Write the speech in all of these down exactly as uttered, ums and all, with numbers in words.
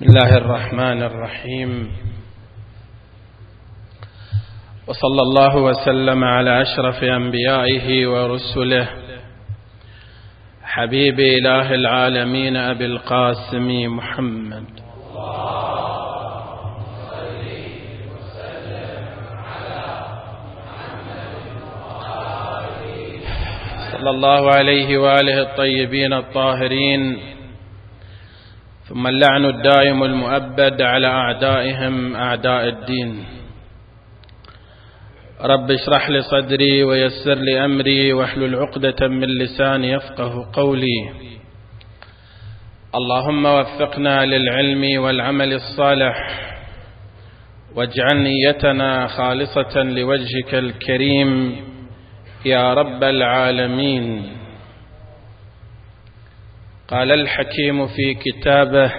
بسم الله الرحمن الرحيم، وصلى الله وسلم على أشرف أنبيائه ورسله حبيب إله العالمين أبي القاسم محمد صلى الله عليه وآله الطيبين الطاهرين، ثم اللعن الدائم المؤبد على أعدائهم أعداء الدين. رب اشرح لي صدري ويسر لي أمري واحلل عقدة من لساني يفقه قولي. اللهم وفقنا للعلم والعمل الصالح، واجعل نيتنا خالصة لوجهك الكريم يا رب العالمين. قال الحكيم في كتابه: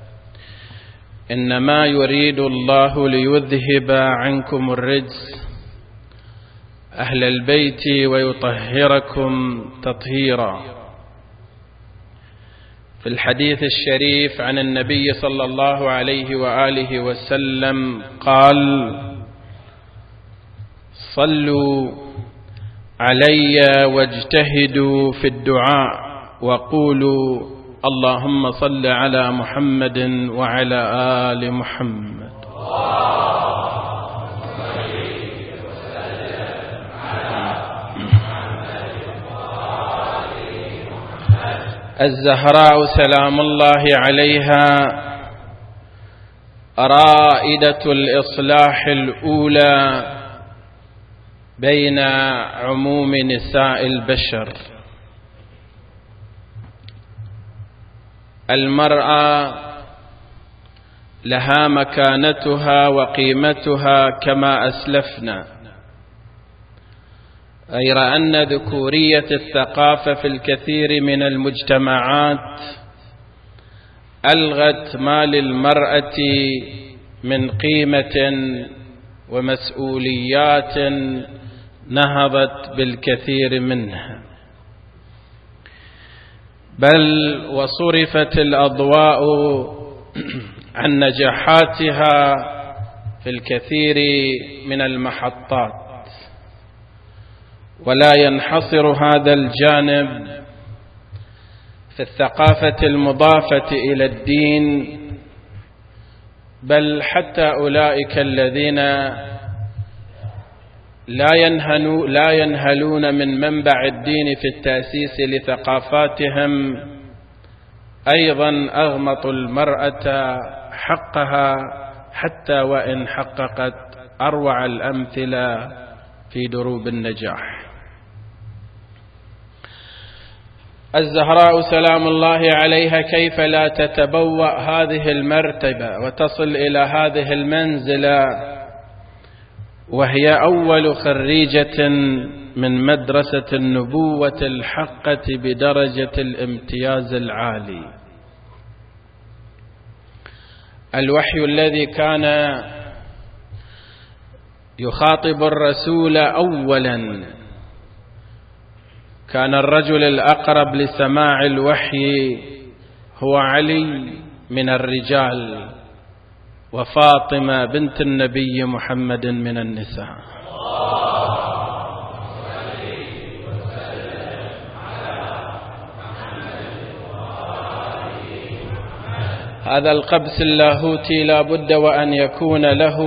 إنما يريد الله ليذهب عنكم الرجس أهل البيت ويطهركم تطهيرا. في الحديث الشريف عن النبي صلى الله عليه وآله وسلم قال: صلوا علي واجتهدوا في الدعاء وقولوا اللهم صل على محمد وعلى آل محمد. الزهراء سلام الله عليها رائدة الإصلاح الأولى بين عموم نساء البشر. المرأة لها مكانتها وقيمتها كما أسلفنا، غير أن ذكورية الثقافة في الكثير من المجتمعات ألغت ما للمرأة من قيمة ومسؤوليات نهضت بالكثير منها، بل وصرفت الأضواء عن نجاحاتها في الكثير من المحطات. ولا ينحصر هذا الجانب في الثقافة المضافة إلى الدين، بل حتى أولئك الذين لا ينهلون لا ينهلون من منبع الدين في التأسيس لثقافاتهم أيضا أغمطوا المرأة حقها، حتى وإن حققت أروع الأمثلة في دروب النجاح. الزهراء سلام الله عليها كيف لا تتبوأ هذه المرتبة وتصل إلى هذه المنزلة وهي أول خريجة من مدرسة النبوة الحقة بدرجة الامتياز العالي. الوحي الذي كان يخاطب الرسول أولا كان الرجل الأقرب لسماع الوحي هو علي من الرجال، وفاطمة بنت النبي محمد من النساء. هذا القبس اللاهوتي لا بد وأن يكون له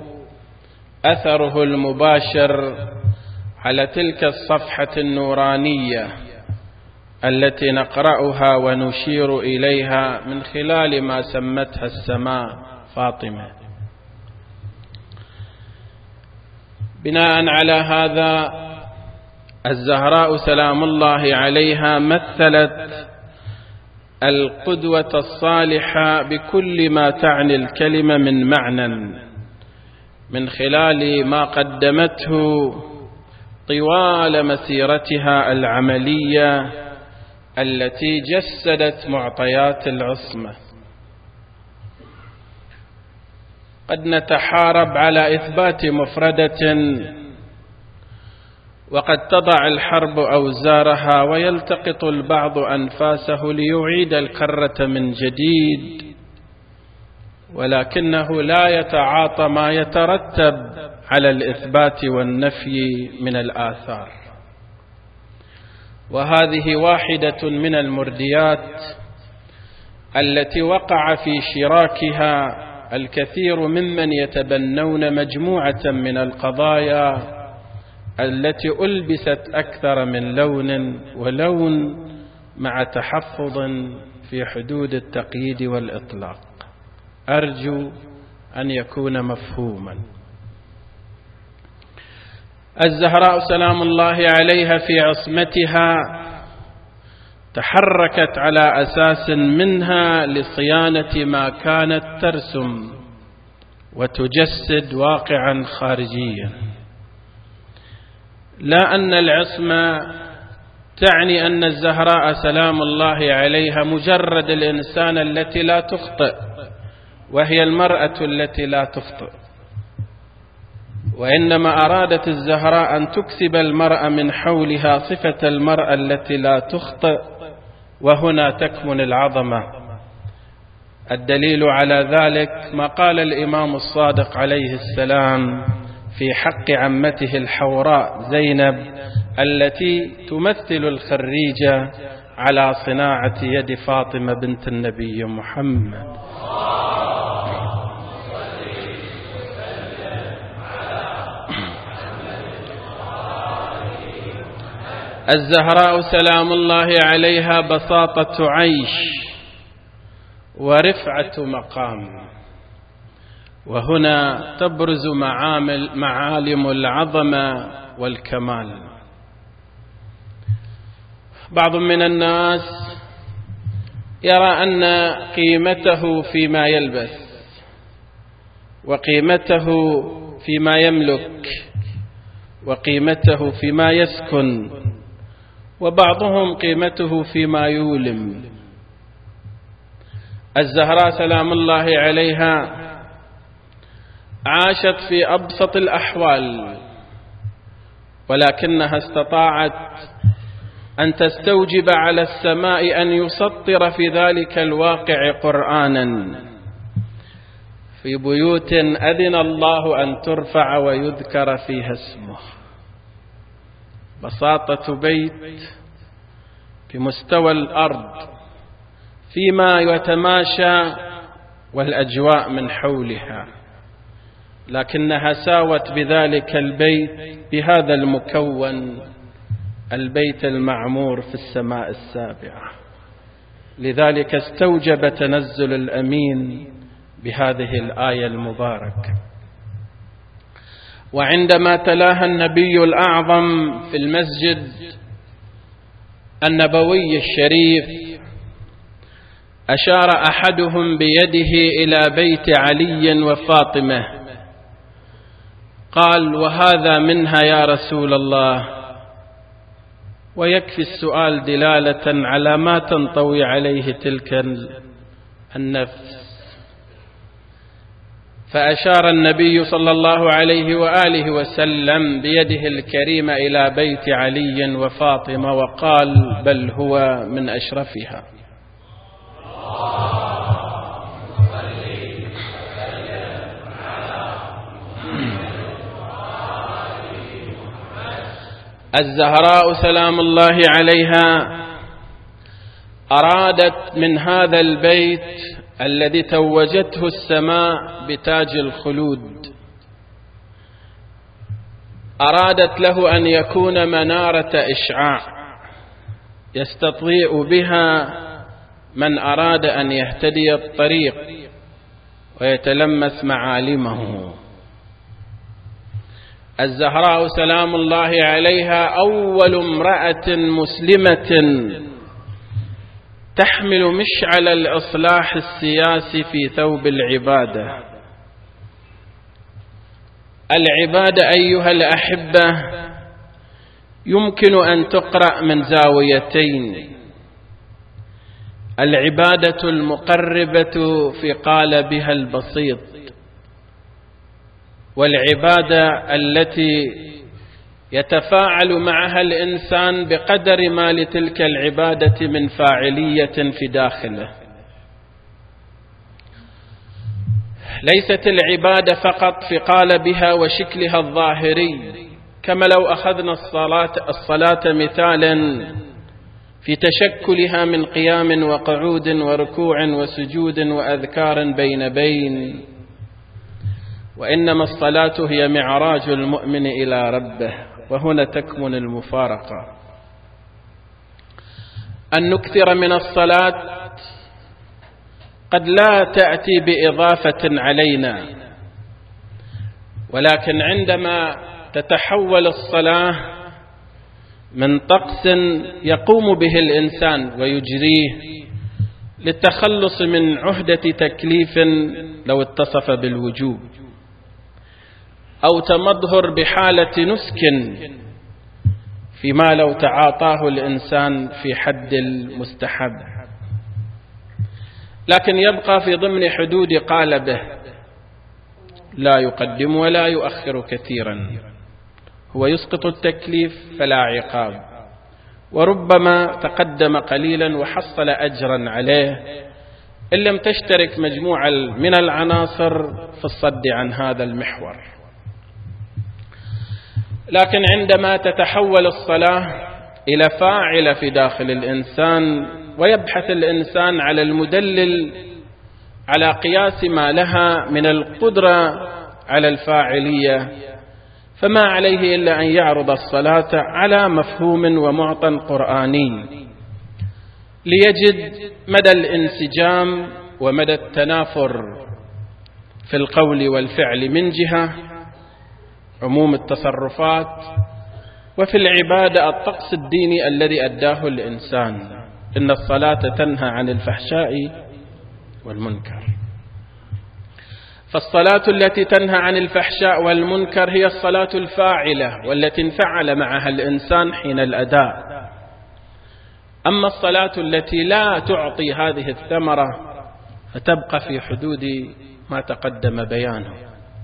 أثره المباشر على تلك الصفحة النورانية التي نقرأها ونشير إليها من خلال ما سمتها السماء فاطمة. بناء على هذا، الزهراء سلام الله عليها مثلت القدوة الصالحة بكل ما تعني الكلمة من معنى، من خلال ما قدمته طوال مسيرتها العملية التي جسدت معطيات العصمة. قد نتحارب على إثبات مفردة، وقد تضع الحرب أوزارها ويلتقط البعض أنفاسه ليعيد الكرة من جديد، ولكنه لا يتعاطى ما يترتب على الإثبات والنفي من الآثار. وهذه واحدة من المرديات التي وقع في شراكها الكثير ممن يتبنون مجموعة من القضايا التي ألبست أكثر من لون ولون مع تحفظ في حدود التقييد والإطلاق. أرجو أن يكون مفهوما. الزهراء سلام الله عليها في عصمتها تحركت على أساس منها لصيانة ما كانت ترسم وتجسد واقعا خارجيا، لا أن العصمة تعني أن الزهراء سلام الله عليها مجرد الإنسان التي لا تخطئ، وهي المرأة التي لا تخطئ، وإنما أرادت الزهراء أن تكسب المرأة من حولها صفة المرأة التي لا تخطئ، وهنا تكمن العظمة. الدليل على ذلك ما قال الإمام الصادق عليه السلام في حق عمته الحوراء زينب التي تمثل الخريجة على صناعة يد فاطمة بنت النبي محمد. الزهراء سلام الله عليها بساطة عيش ورفعة مقام، وهنا تبرز معامل معالم العظمة والكمال. بعض من الناس يرى أن قيمته فيما يلبس، وقيمته فيما يملك، وقيمته فيما يسكن، وبعضهم قيمته فيما يولم. الزهراء سلام الله عليها عاشت في أبسط الأحوال، ولكنها استطاعت أن تستوجب على السماء أن يسطر في ذلك الواقع قرآنا في بيوت أذن الله أن ترفع ويذكر فيها اسمه. بساطة بيت في مستوى الأرض فيما يتماشى والأجواء من حولها، لكنها ساوت بذلك البيت بهذا المكون، البيت المعمور في السماء السابعة. لذلك استوجب تنزل الأمين بهذه الآية المباركة. وعندما تلاها النبي الأعظم في المسجد النبوي الشريف أشار أحدهم بيده إلى بيت علي وفاطمة، قال: وهذا منها يا رسول الله. ويكفي السؤال دلالة على ما تنطوي عليه تلك النفس. فأشار النبي صلى الله عليه وآله وسلم بيده الكريمة إلى بيت علي وفاطمة وقال: بل هو من أشرفها. الزهراء سلام الله عليها أرادت من هذا البيت الذي توجته السماء بتاج الخلود، أرادت له أن يكون منارة إشعاع يستضيء بها من أراد أن يهتدي الطريق ويتلمس معالمه. الزهراء سلام الله عليها أول امرأة مسلمة تحمل مشعل الإصلاح السياسي في ثوب العبادة. العبادة أيها الأحبة يمكن أن تقرأ من زاويتين: العبادة المقربة في قالبها البسيط، والعبادة التي يتفاعل معها الإنسان بقدر ما لتلك العبادة من فاعلية في داخله. ليست العبادة فقط في قالبها وشكلها الظاهري، كما لو أخذنا الصلاة, الصلاة مثالا في تشكلها من قيام وقعود وركوع وسجود وأذكار بين بين، وإنما الصلاة هي معراج المؤمن إلى ربه، وهنا تكمن المفارقة. أن نكثر من الصلاة قد لا تأتي بإضافة علينا، ولكن عندما تتحول الصلاة من طقس يقوم به الإنسان ويجريه للتخلص من عهدة تكليف لو اتصف بالوجوب، أو تمظهر بحالة نسك فيما لو تعاطاه الإنسان في حد المستحب، لكن يبقى في ضمن حدود قالبه، لا يقدم ولا يؤخر كثيرا، هو يسقط التكليف فلا عقاب، وربما تقدم قليلا وحصل أجرا عليه إن لم تشترك مجموعة من العناصر في الصد عن هذا المحور. لكن عندما تتحول الصلاة إلى فاعل في داخل الإنسان، ويبحث الإنسان على المدلل على قياس ما لها من القدرة على الفاعلية، فما عليه إلا أن يعرض الصلاة على مفهوم ومعطى قرآني ليجد مدى الانسجام ومدى التنافر في القول والفعل من جهة، عموم التصرفات، وفي العبادة الطقس الديني الذي أداه الإنسان. إن الصلاة تنهى عن الفحشاء والمنكر، فالصلاة التي تنهى عن الفحشاء والمنكر هي الصلاة الفاعلة والتي انفعل معها الإنسان حين الأداء. أما الصلاة التي لا تعطي هذه الثمرة فتبقى في حدود ما تقدم بيانه.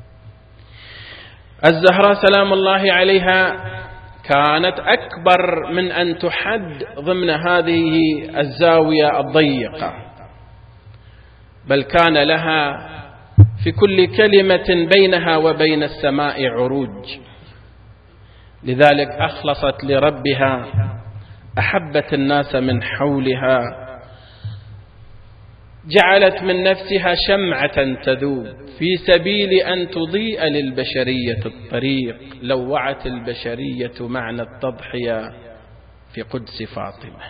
الزهراء سلام الله عليها كانت أكبر من أن تحد ضمن هذه الزاوية الضيقة، بل كان لها في كل كلمة بينها وبين السماء عروج، لذلك أخلصت لربها، أحبت الناس من حولها، جعلت من نفسها شمعة تذوب في سبيل أن تضيء للبشرية الطريق، لوعت البشرية معنى التضحية في قدس فاطمة.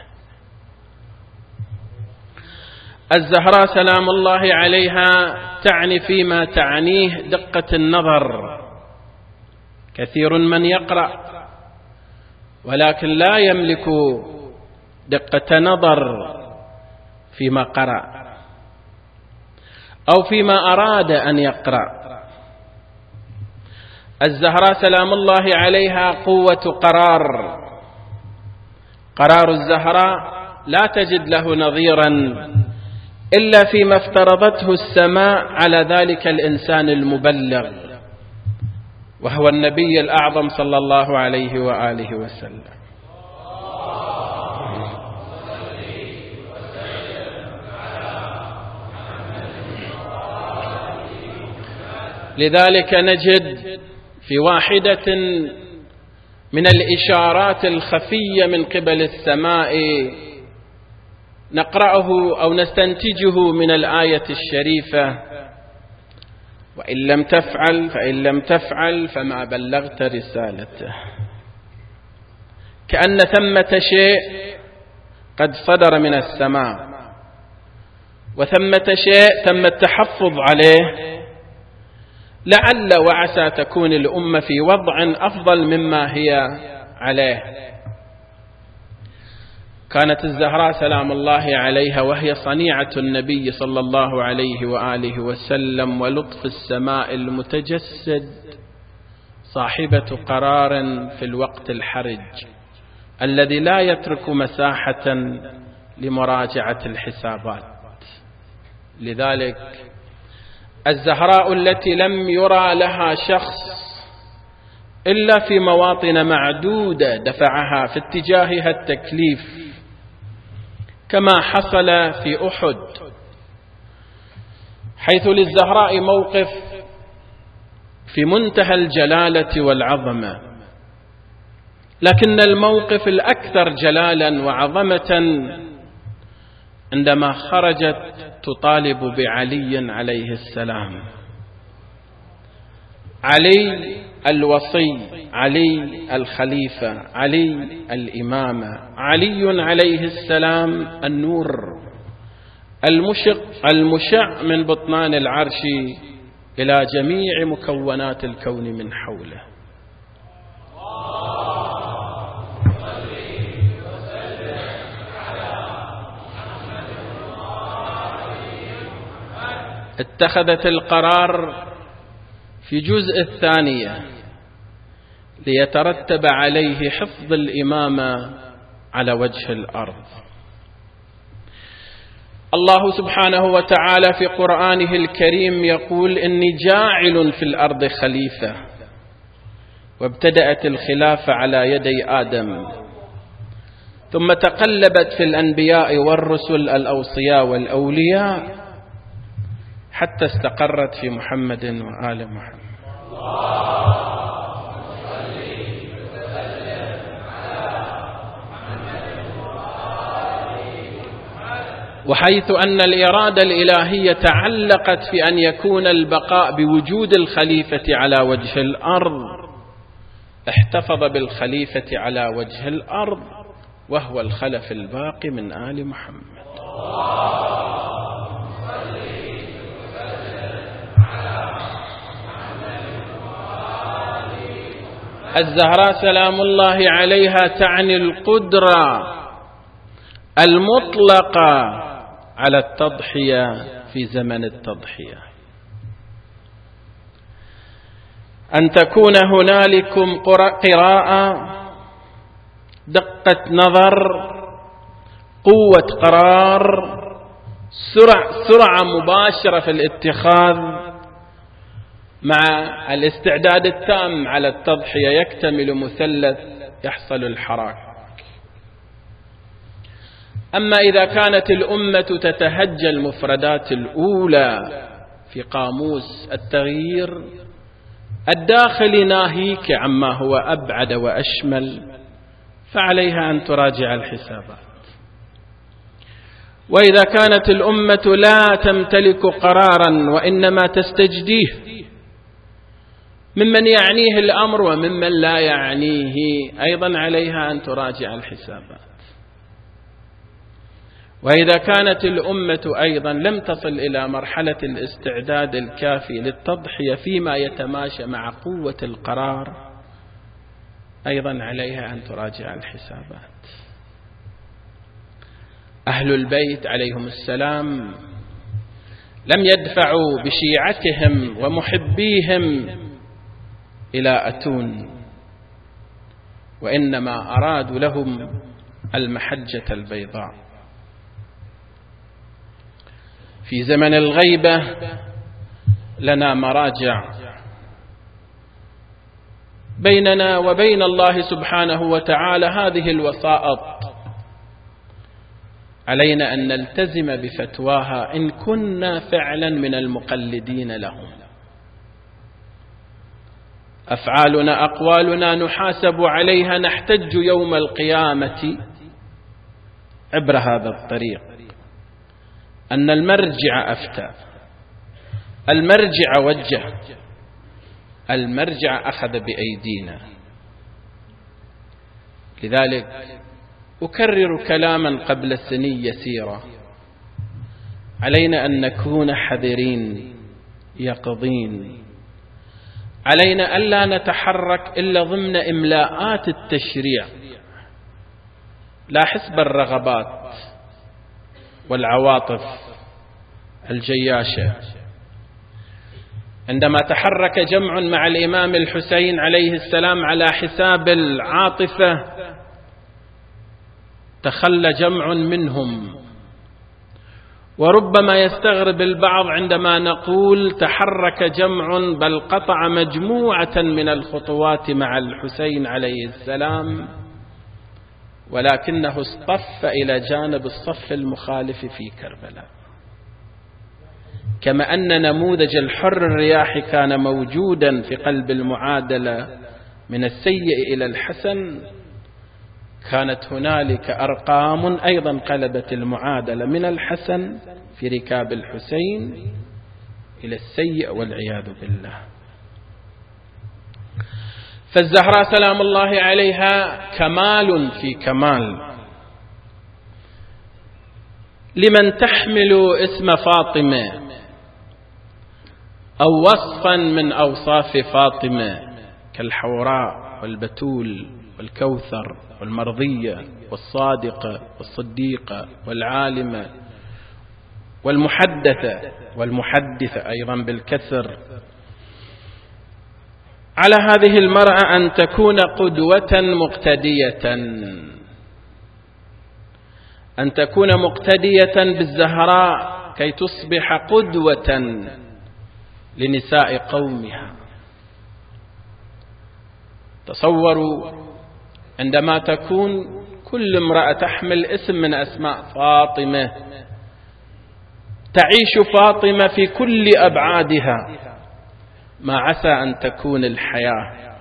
الزهراء سلام الله عليها تعني فيما تعنيه دقة النظر. كثير من يقرأ ولكن لا يملك دقة نظر فيما قرأ أو فيما أراد أن يقرأ. الزهراء سلام الله عليها قوة قرار، قرار الزهراء لا تجد له نظيرا إلا فيما افترضته السماء على ذلك الإنسان المبلغ، وهو النبي الأعظم صلى الله عليه وآله وسلم. لذلك نجد في واحدة من الإشارات الخفية من قبل السماء نقرأه أو نستنتجه من الآية الشريفة: وإن لم تفعل فإن لم تفعل فما بلغت رسالته. كأن ثمة شيء قد صدر من السماء، وثمة شيء تم التحفظ عليه، لعل وعسى تكون الأمة في وضع أفضل مما هي عليه. كانت الزهراء سلام الله عليها وهي صنيعة النبي صلى الله عليه وآله وسلم ولطف السماء المتجسد، صاحبة قرار في الوقت الحرج الذي لا يترك مساحة لمراجعة الحسابات. لذلك الزهراء التي لم يرى لها شخص إلا في مواطن معدودة دفعها في اتجاهها التكليف، كما حصل في أحد حيث للزهراء موقف في منتهى الجلالة والعظمة، لكن الموقف الأكثر جلالا وعظمة عندما خرجت تطالب بعلي عليه السلام، علي الوصي، علي الخليفة، علي الإمامة، علي عليه السلام النور المشق المشع من بطنان العرش إلى جميع مكونات الكون من حوله. اتخذت القرار في جزء الثانية ليترتب عليه حفظ الإمامة على وجه الأرض. الله سبحانه وتعالى في قرآنه الكريم يقول: إني جاعل في الأرض خليفة، وابتدأت الخلافة على يدي آدم، ثم تقلبت في الأنبياء والرسل الأوصياء والأولياء حتى استقرت في محمد وآل محمد. وحيث أن الإرادة الإلهية تعلقت في أن يكون البقاء بوجود الخليفة على وجه الأرض، احتفظ بالخليفة على وجه الأرض وهو الخلف الباقي من آل محمد. الزهراء سلام الله عليها تعني القدرة المطلقة على التضحية في زمن التضحية، أن تكون هنالكم قراءة، دقة نظر، قوة قرار، سرعة سرعة مباشرة في الاتخاذ، مع الاستعداد التام على التضحية يكتمل مثلث يحصل الحراك. أما إذا كانت الأمة تتهجى المفردات الأولى في قاموس التغيير الداخلي ناهيك عما هو أبعد وأشمل، فعليها أن تراجع الحسابات. وإذا كانت الأمة لا تمتلك قرارا وإنما تستجديه ممن يعنيه الأمر وممن لا يعنيه، أيضا عليها أن تراجع الحسابات. وإذا كانت الأمة أيضا لم تصل إلى مرحلة الاستعداد الكافي للتضحية فيما يتماشى مع قوة القرار، أيضا عليها أن تراجع الحسابات. أهل البيت عليهم السلام لم يدفعوا بشيعتهم ومحبيهم إلى أتون، وإنما أرادوا لهم المحجة البيضاء. في زمن الغيبة لنا مراجع بيننا وبين الله سبحانه وتعالى، هذه الوسائط علينا أن نلتزم بفتواها إن كنا فعلا من المقلدين لهم. أفعالنا أقوالنا نحاسب عليها، نحتج يوم القيامة عبر هذا الطريق، أن المرجع أفتى، المرجع وجه، المرجع أخذ بأيدينا. لذلك أكرر كلاما قبل السنين يسيرة: علينا أن نكون حذرين يقظين، علينا ألا نتحرك إلا ضمن إملاءات التشريع لا حسب الرغبات والعواطف الجياشة. عندما تحرك جمع مع الإمام الحسين عليه السلام على حساب العاطفة تخلى جمع منهم، وربما يستغرب البعض عندما نقول تحرك جمع بل قطع مجموعة من الخطوات مع الحسين عليه السلام، ولكنه اصطف إلى جانب الصف المخالف في كربلاء. كما أن نموذج الحر الرياحي كان موجودا في قلب المعادلة من السيء إلى الحسن، كانت هنالك أرقام أيضا قلبت المعادلة من الحسن في ركاب الحسين إلى السيء والعياذ بالله. فالزهراء سلام الله عليها كمال في كمال. لمن تحمل اسم فاطمة أو وصفا من أوصاف فاطمة كالحوراء والبتول والكوثر والمرضية والصادقة والصديقة والعالمة والمحدثة والمحدثة أيضا بالكسر، على هذه المرأة أن تكون قدوة مقتدية، أن تكون مقتدية بالزهراء كي تصبح قدوة لنساء قومها. تصوروا عندما تكون كل امرأة تحمل اسم من أسماء فاطمة، تعيش فاطمة في كل أبعادها، ما عسى أن تكون الحياة.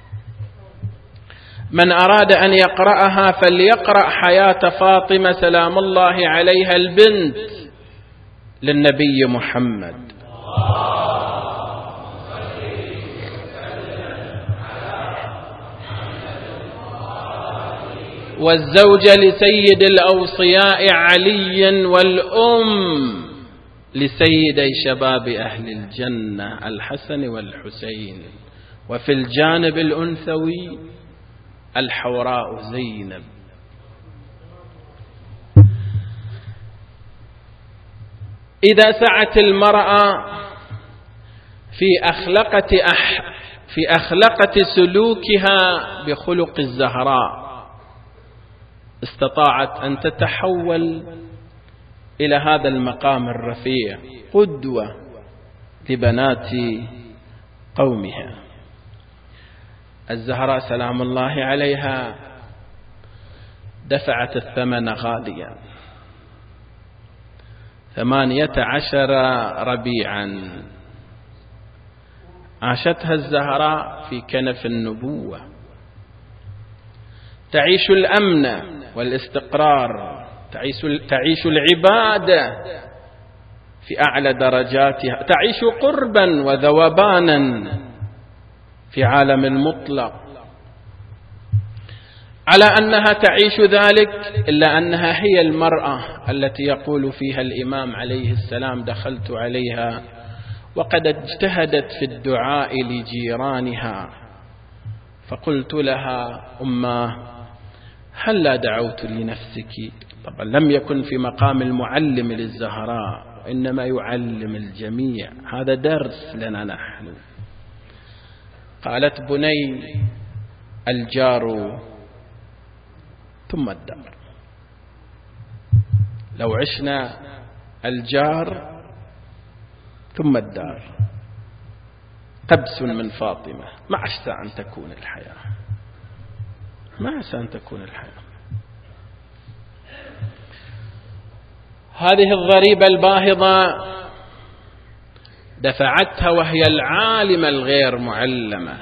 من أراد أن يقرأها فليقرأ حياة فاطمة سلام الله عليها البنت للنبي محمد، والزوجة لسيد الأوصياء علي، والأم لسيدي شباب أهل الجنة الحسن والحسين، وفي الجانب الأنثوي الحوراء زينب. إذا سعت المرأة في أخلقة أح في أخلقة سلوكها بخلق الزهراء، استطاعت أن تتحول إلى هذا المقام الرفيع، قدوة لبنات قومها. الزهراء سلام الله عليها دفعت الثمن غاليا، ثمانية عشر ربيعا عاشتها الزهراء في كنف النبوة، تعيش الأمن والاستقرار، تعيش, تعيش العبادة في أعلى درجاتها، تعيش قربا وذوبانا في عالم المطلق، على أنها تعيش ذلك إلا أنها هي المرأة التي يقول فيها الإمام عليه السلام: دخلت عليها وقد اجتهدت في الدعاء لجيرانها فقلت لها: أماه هل لا دعوت لنفسك؟ طبعا لم يكن في مقام المعلم للزهراء، وإنما يعلم الجميع، هذا درس لنا نحن. قالت: بني الجار ثم الدار، لو عشنا الجار ثم الدار. قبس من فاطمة، ما عسى أن تكون الحياة، ما عسى أن تكون الحياة. هذه الضريبة الباهظة دفعتها وهي العالمة الغير معلمة،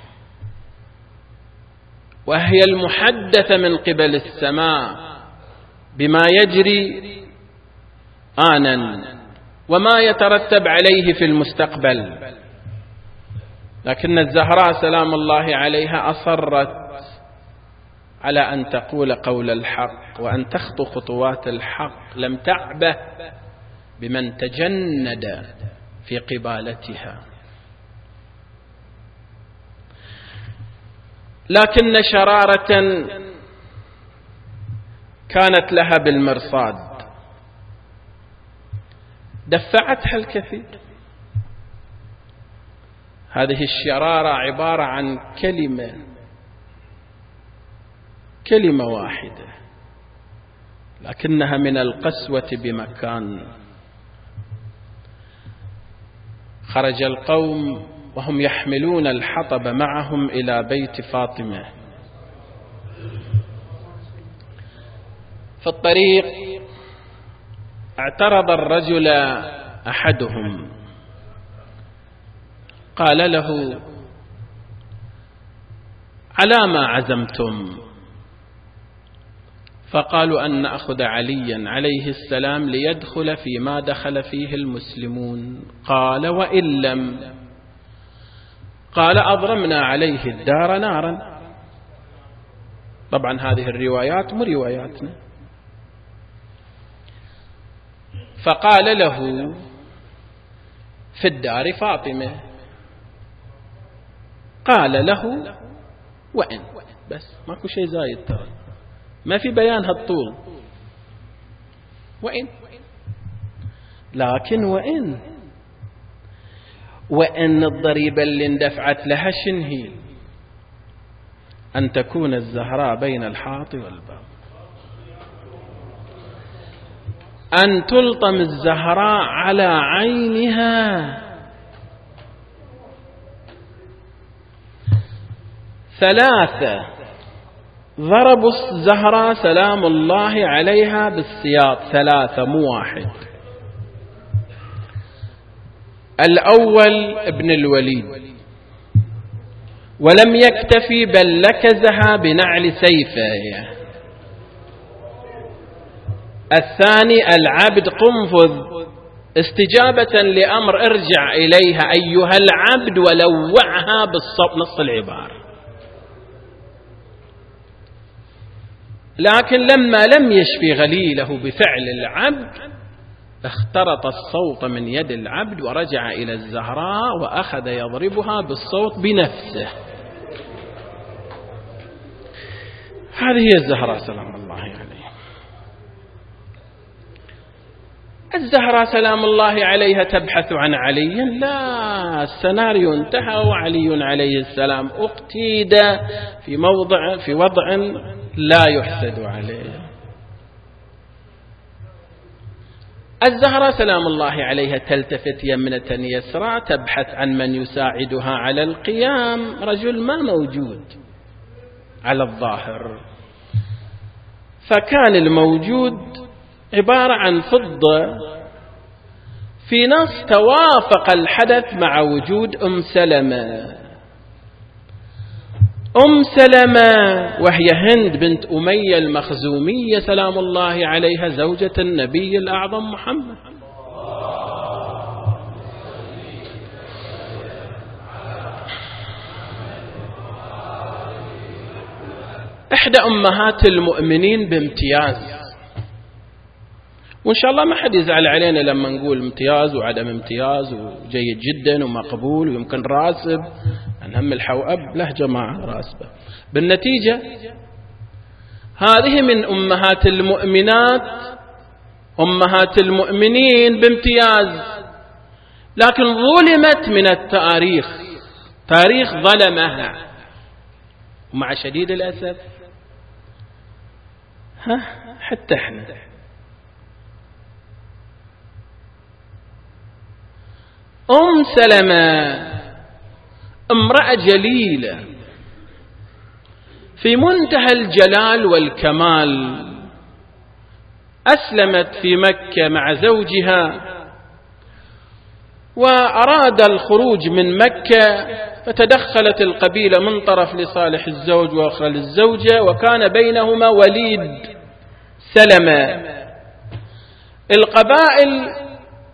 وهي المحدثة من قبل السماء بما يجري آنا وما يترتب عليه في المستقبل. لكن الزهراء سلام الله عليها أصرت على أن تقول قول الحق وأن تخطو خطوات الحق، لم تعبه بمن تجند في قبالتها. لكن شرارة كانت لها بالمرصاد دفعتها الكثير. هذه الشرارة عبارة عن كلمة كلمة واحدة، لكنها من القسوة بمكان. خرج القوم وهم يحملون الحطب معهم إلى بيت فاطمة. في الطريق اعترض الرجل أحدهم قال له: على ما عزمتم؟ فقالوا: أن نأخذ عليا عليه السلام ليدخل فيما دخل فيه المسلمون. قال: وإن لم؟ قال: أضرمنا عليه الدار نارا. طبعا هذه الروايات مو رواياتنا. فقال له: في الدار فاطمة. قال له: وإن؟ بس ماكو شيء زايد، ترى ما في بيان هالطول. وإن، لكن وإن وإن الضريبة اللي اندفعت لها شنهي؟ أن تكون الزهراء بين الحائط والباب، أن تلطم الزهراء على عينها. ثلاثة ضربوا الزهراء سلام الله عليها بالسياط، ثلاثة مو واحد. الأول ابن الوليد، ولم يكتفي بل لكزها بنعل سيفه. الثاني العبد قنفذ، استجابة لأمر ارجع إليها أيها العبد، ولوعها بالصوت، نص العبارة. لكن لما لم يشفي غليله بفعل العبد، اخترط الصوت من يد العبد ورجع إلى الزهراء وأخذ يضربها بالصوت بنفسه. هذه هي الزهراء سلام الله عليها. الزهراء سلام الله عليها تبحث عن علي؟ لا، السيناريو انتهى وعلي عليه السلام اقتيد في موضع في وضع لا يحسد عليه. الزهراء سلام الله عليها تلتفت يمنة يسرى تبحث عن من يساعدها على القيام، رجل ما موجود على الظاهر، فكان الموجود عبارة عن فضة. في نص توافق الحدث مع وجود أم سلمة. أم سلمة وهي هند بنت أمية المخزومية سلام الله عليها، زوجة النبي الأعظم محمد. إحدى أمهات المؤمنين بامتياز، وإن شاء الله ما حد يزعل علينا لما نقول امتياز وعدم امتياز، وجيد جدا ومقبول ويمكن راسب. أن هم الحوأب له جماعة راسبة. بالنتيجة هذه من أمهات المؤمنات، أمهات المؤمنين بامتياز، لكن ظلمت من التاريخ، تاريخ ظلمها. ومع شديد الأسف ها حتى احنا أم سلمة امرأة جليلة في منتهى الجلال والكمال، أسلمت في مكة مع زوجها، وأراد الخروج من مكة، فتدخلت القبيلة من طرف لصالح الزوج وأخرى للزوجة، وكان بينهما وليد سلمة. القبائل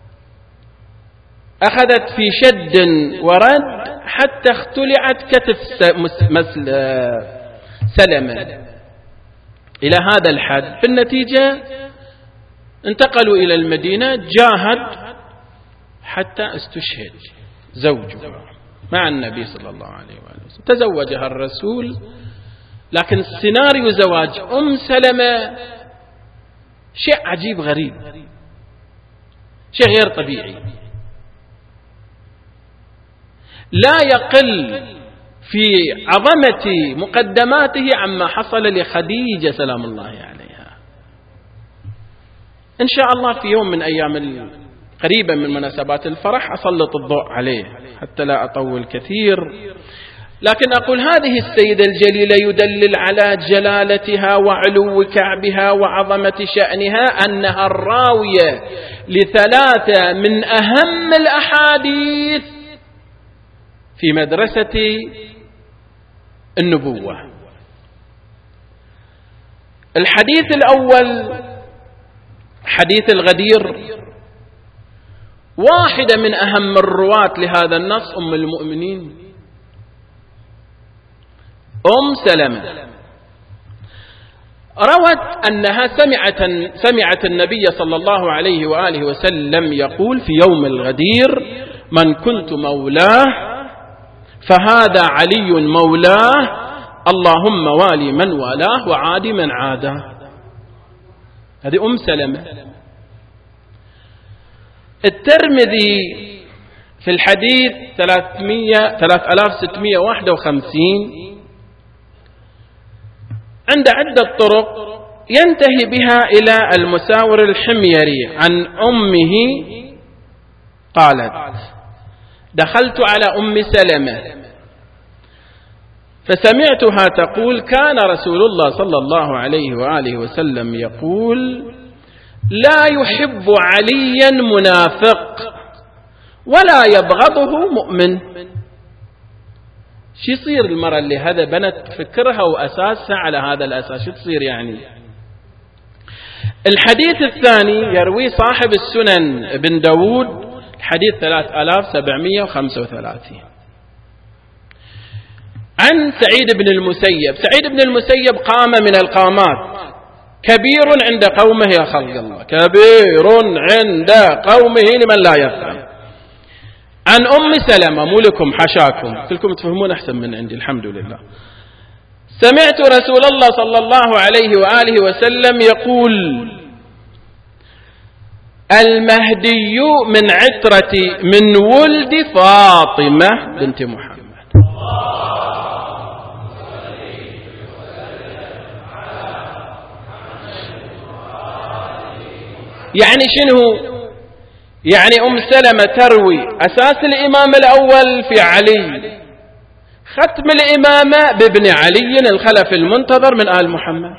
أخذت في شد ورد حتى اختلعت كتف سلمة إلى هذا الحد. في النتيجة انتقلوا إلى المدينة، جاهد حتى استشهد زوجه مع النبي صلى الله عليه وسلم. تزوجها الرسول، لكن سيناريو زواج أم سلمة شيء عجيب غريب، شيء غير طبيعي، لا يقل في عظمة مقدماته عما حصل لخديجة سلام الله عليها. إن شاء الله في يوم من أيام قريبا من مناسبات الفرح أسلط الضوء عليه حتى لا أطول كثير. لكن أقول هذه السيدة الجليلة يدلل على جلالتها وعلو كعبها وعظمة شأنها أنها الراوية لثلاثة من أهم الأحاديث في مدرسة النبوة. الحديث الأول حديث الغدير، واحدة من أهم الرواة لهذا النص أم المؤمنين أم سلمة، روت أنها سمعت, سمعت النبي صلى الله عليه وآله وسلم يقول في يوم الغدير: من كنت مولاه فهذا علي مولاه، اللهم والي من والاه وعادي من عاداه. هذه أم سلمة. الترمذي في الحديث ثلاثة آلاف وستمائة وواحد وخمسين عند عدة طرق ينتهي بها إلى المساور الحميري عن أمه قالت: دخلت على أم سلمة فسمعتها تقول: كان رسول الله صلى الله عليه وآله وسلم يقول: لا يحب عليا منافق ولا يبغضه مؤمن. شو يصير المرأة اللي هذا بنت فكرها وأساسها على هذا الأساس؟ شو تصير يعني؟ الحديث الثاني يروي صاحب السنن ابن داود، الحديث ثلاثة آلاف وسبعمائة وخمسة وثلاثين عن سعيد بن المسيب. سعيد بن المسيب قامة من القامات، كبير عند قومه يا خلق الله، كبير عند قومه لمن لا يفهم. عن أم سلمة، مو لكم حشاكم، كلكم تفهمون أحسن من عندي الحمد لله. سمعت رسول الله صلى الله عليه وآله وسلم يقول: المهدي من عترة من ولد فاطمة بنت محمد. يعني شنو؟ يعني أم سلمة تروي أساس الإمام الأول في علي، ختم الإمامة بابن علي الخلف المنتظر من آل محمد.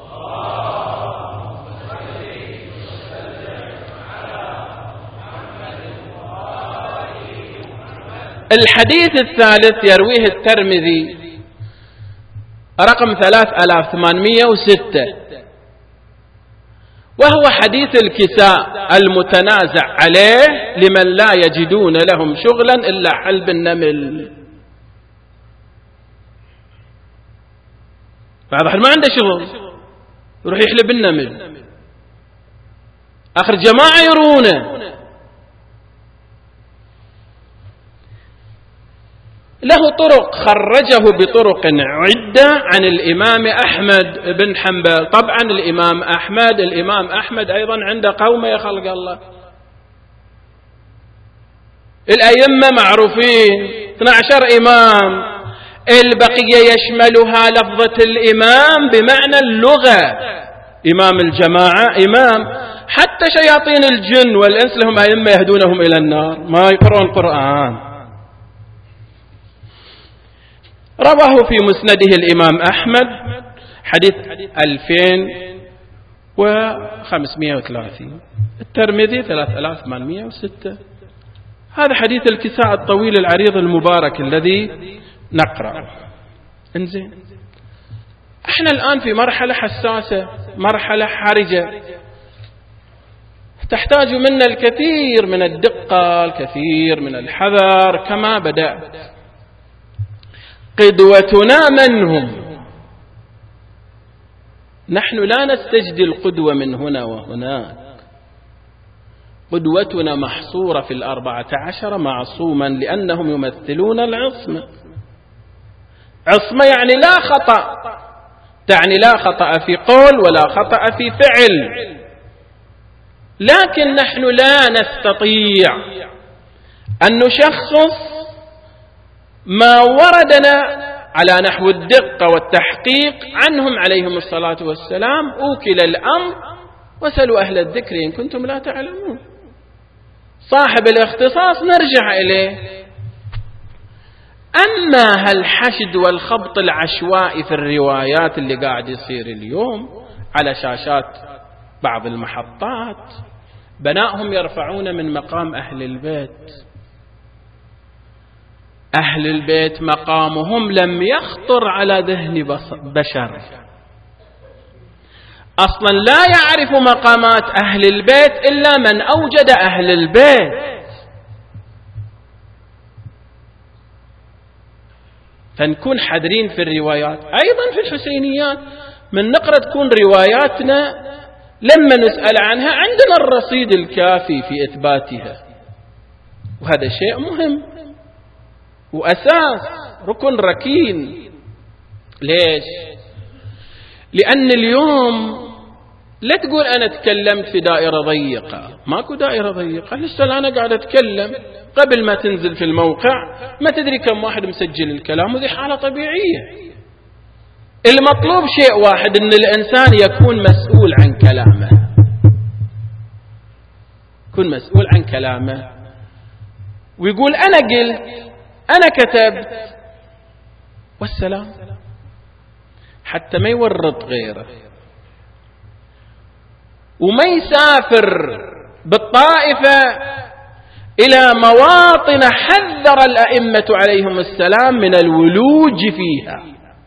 الحديث الثالث يرويه الترمذي رقم ثلاثة آلاف وثمانمائة وستة، وهو حديث الكساء المتنازع عليه لمن لا يجدون لهم شغلا إلا حلب النمل. بعض أحد ما عنده شغل يروح يحلب النمل، آخر جماعة يرونه. له طرق خرجه بطرق عدة عن الإمام أحمد بن حنبل. طبعا الإمام أحمد الإمام أحمد أيضا عند قومه يا خلق الله، الأئمة معروفين اثنا عشر إمام، البقية يشملها لفظة الإمام بمعنى اللغة، إمام الجماعة إمام، حتى شياطين الجن والإنس لهم أئمة يهدونهم إلى النار ما يقرؤون القرآن. رواه في مسنده الإمام أحمد حديث ألفين وخمسمائة وثلاثين، الترمذي ثلاثة آلاف وثمانمائة وستة. هذا حديث الكساء الطويل العريض المبارك الذي نقرأ. انزين، احنا الآن في مرحلة حساسة، مرحلة حرجة، تحتاج منا الكثير من الدقة، الكثير من الحذر كما بدأت. قدوتنا من هم؟ نحن لا نستجدي القدوة من هنا وهناك، قدوتنا محصورة في الأربعة عشر معصوما لأنهم يمثلون العصمة. عصمة يعني لا خطأ، تعني لا خطأ في قول ولا خطأ في فعل، لكن نحن لا نستطيع أن نشخص ما وردنا على نحو الدقة والتحقيق عنهم عليهم الصلاة والسلام. أوكل الأمر وسلوا أهل الذكر إن كنتم لا تعلمون. صاحب الاختصاص نرجع إليه. أما هالحشد والخبط العشوائي في الروايات اللي قاعد يصير اليوم على شاشات بعض المحطات، بنائهم يرفعون من مقام أهل البيت. أهل البيت مقامهم لم يخطر على ذهن بشر أصلا، لا يعرف مقامات أهل البيت إلا من أوجد أهل البيت. فنكون حذرين في الروايات. أيضا في الحسينيات من نقرأ تكون رواياتنا لما نسأل عنها عندنا الرصيد الكافي في إثباتها، وهذا شيء مهم وأساس ركن ركين. ليش؟ لأن اليوم لا تقول أنا تكلمت في دائرة ضيقة، ماكو دائرة ضيقة. لسه أنا قاعد أتكلم قبل ما تنزل في الموقع ما تدري كم واحد مسجل الكلام، وذي حالة طبيعية. المطلوب شيء واحد، أن الإنسان يكون مسؤول عن كلامه، يكون مسؤول عن كلامه ويقول أنا قلت، أنا كتبت، والسلام، حتى ما يورط غيره وما يسافر بالطائفة إلى مواطن حذر الأئمة عليهم السلام من الولوج فيها.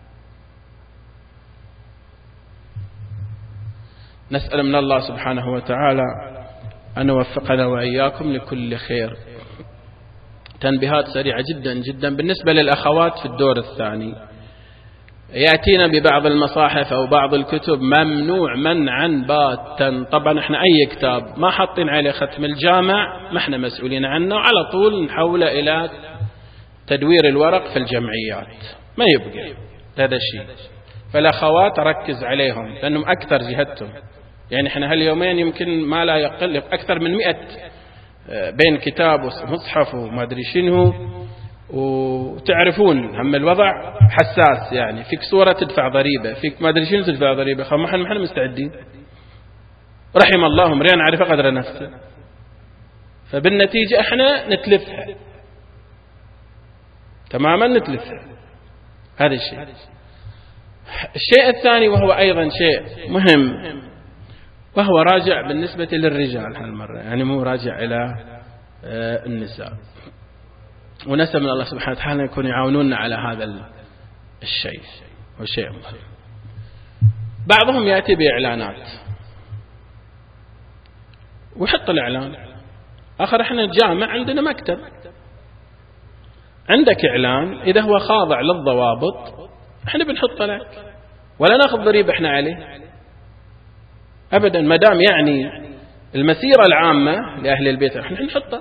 نسأل من الله سبحانه وتعالى أن يوفقنا وإياكم لكل خير. تنبيهات سريعة جدا جدا بالنسبة للأخوات في الدور الثاني. يأتينا ببعض المصاحف أو بعض الكتب ممنوع منعا باتا. طبعا احنا أي كتاب ما حاطين عليه ختم الجامع ما احنا مسؤولين عنه، وعلى طول نحوله إلى تدوير الورق في الجمعيات، ما يبقى هذا الشيء. فالأخوات ركز عليهم لأنهم أكثر جهتهم. يعني احنا هاليومين يمكن ما لا يقل أكثر من مئة بين كتاب ومصحف وما أدري شنو، وتعرفون هم الوضع حساس. يعني فيك صورة تدفع ضريبة، فيك ما أدري شنو تدفع ضريبة. خم احنا احنا مستعدين، رحم الله امرئ عرف قدر نفسه. فبالنتيجة احنا نتلفها تماما، نتلفها. هذا الشيء. الشيء الثاني وهو أيضا شيء مهم، وهو راجع بالنسبة للرجال هالمرة، يعني مو راجع إلى النساء. ونسأل من الله سبحانه وتعالى يكون يعاونوننا على هذا الشيء، وشيء مهم. بعضهم يأتي بإعلانات ويحط الإعلان. آخر احنا الجامع عندنا مكتب، عندك إعلان إذا هو خاضع للضوابط احنا بنحطه لك ولا ناخذ ضريبة احنا عليه أبدا، ما دام يعني المسيرة العامة لأهل البيت احنا نحطه.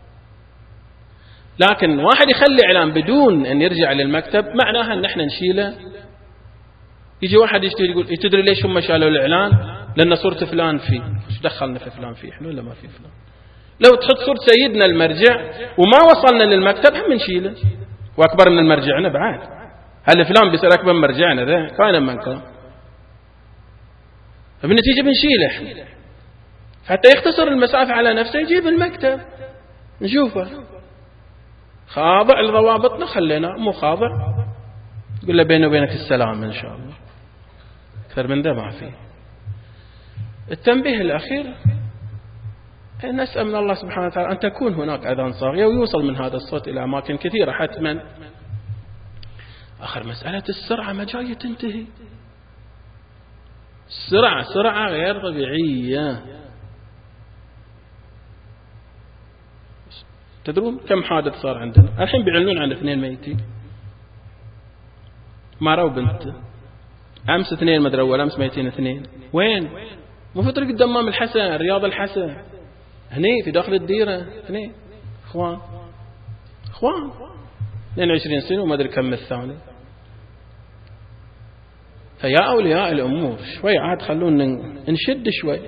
لكن واحد يخلي إعلان بدون أن يرجع للمكتب معناها أن احنا نشيله. يجي واحد يشتري يقول تدري ليش هم شالوا الإعلان؟ لأن صورة فلان فيه. ايش دخلنا في فلان فيه احنا ولا ما في فلان؟ لو تحط صورة سيدنا المرجع وما وصلنا للمكتب هم نشيله، وأكبر من المرجعنا بعد. هل فلان بيصير أكبر من مرجعنا ذا كائنا من كان؟ فبالنتيجة بنشيله احنا حتى يختصر المسافة على نفسه. يجيب المكتب نشوفه خاضع لضوابطنا خلينا، مو خاضع يقول له بيني وبينك السلام إن شاء الله. أكثر من ذا ما فيه. التنبيه الأخير نسأل من الله سبحانه وتعالى أن تكون هناك أذان صاغية ويوصل من هذا الصوت إلى أماكن كثيرة حتما. آخر مسألة السرعة ما جاية تنتهي. السرعة سرعة غير طبيعية. تدرون كم حادث صار عندنا الحين؟ بيعلنون عن اثنين ميتين، مرة وبنت. أمس اثنين مدري أول أمس ميتين اثنين. وين؟ مو في طريق الدمام الحسن، رياض الحسن، هني في داخل الديرة. هني اخوان اخوان اثنين وعشرين سنة وما ادري كم الثاني. فيا أولياء الأمور شوي عاد خلونا نشد شوي.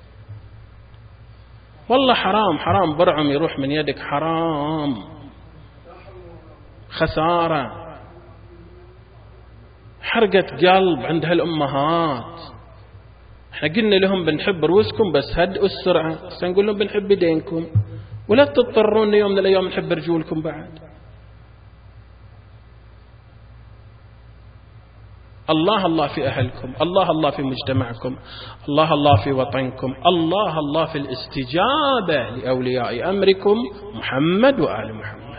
والله حرام حرام برعم يروح من يدك، حرام، خسارة، حرقة قلب عند هالأمهات. احنا قلنا لهم بنحب رؤوسكم بس هدئوا السرعة، بس نقول لهم بنحب يدينكم ولا تضطرون يوم من الأيام نحب رجولكم بعد. الله الله في أهلكم، الله الله في مجتمعكم، الله الله في وطنكم، الله الله في الاستجابة لأولياء أمركم محمد وآل محمد.